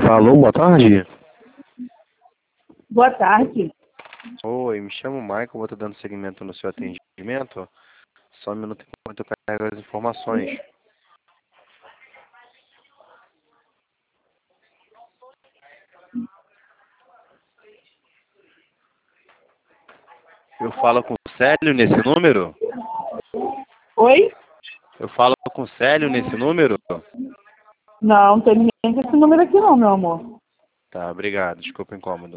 Alô, boa tarde. Boa tarde. Oi, me chamo Michael, vou estar dando seguimento no seu atendimento. Só um minuto enquanto eu carrego as informações. Eu falo com o Célio nesse número? Oi? Eu falo com o Célio nesse número? Não tem ninguém com esse número aqui não, meu amor. Tá, obrigado. Desculpa o incômodo.